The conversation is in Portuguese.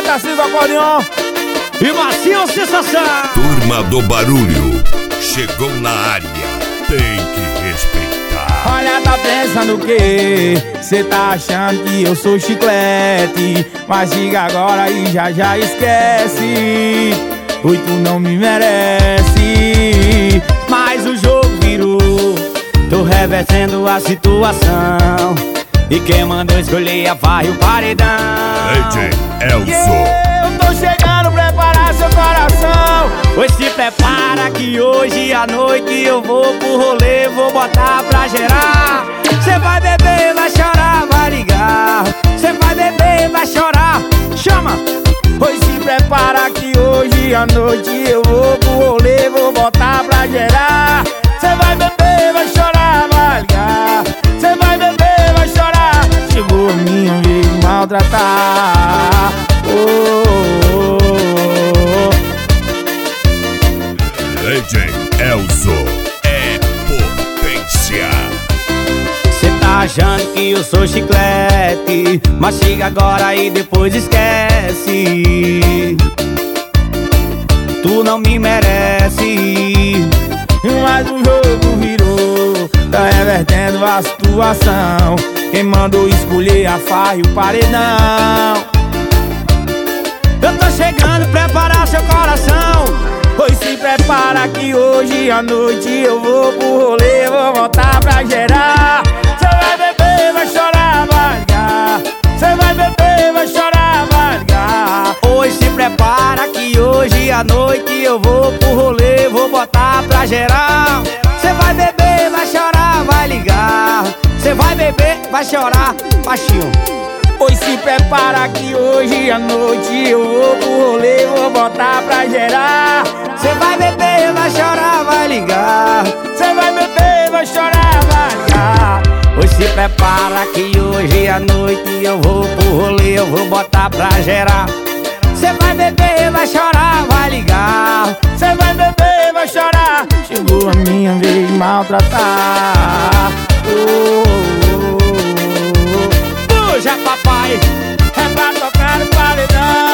Tarcísio Acordeon e Marcinho Sensação. Turma do Barulho chegou na área, tem que respeitar. Olha, tá pensando o quê? Cê tá achando que eu sou chiclete, mas diga agora e já esquece. Oi, tu não me merece. Mas o jogo virou, tô revertendo a situação, e quem mandou escolher a farra e o paredão. DJ Elzo. Eu tô chegando, preparar seu coração. Pois se prepara que hoje à noite eu vou pro rolê, vou botar pra gerar. Cê vai beber, vai chorar, vai ligar. Cê vai beber, vai chorar, chama. Pois se prepara que hoje à noite eu vou pro rolê, vou botar pra gerar. Cê vai beber, vai chorar, vai ligar. Cê vai beber, vai chorar. Chegou a minha vez de maltratar. DJ Elzo é potência. Cê tá achando que eu sou chiclete, mas chega agora e depois esquece. Tu não me merece. Mas o jogo virou, tá revertendo a situação. Quem mandou escolher a farra e o paredão. Eu tô chegando, preparar seu coração. Pois se prepara que hoje à noite eu vou pro rolê, vou voltar pra gerar. Cê vai beber, vai chorar, vai ligar. Cê vai beber, vai chorar, vai ligar. Pois se prepara que hoje à noite eu vou pro rolê, vou botar pra gerar. Cê vai beber, vai chorar, vai ligar. Cê vai beber, vai chorar, baixinho. Pois se prepara que hoje à noite eu vou pro rolê, vou botar pra gerar. Cê vai beber, vai chorar, vai ligar. Cê vai beber, vai chorar, vai ligar. Pois se prepara que hoje à noite eu vou pro rolê, eu vou botar pra gerar. Cê vai beber, vai chorar, vai ligar. Cê vai beber, vai chorar. Chegou a minha vez de maltratar. Puxa, papai, é pra tocar no paredão.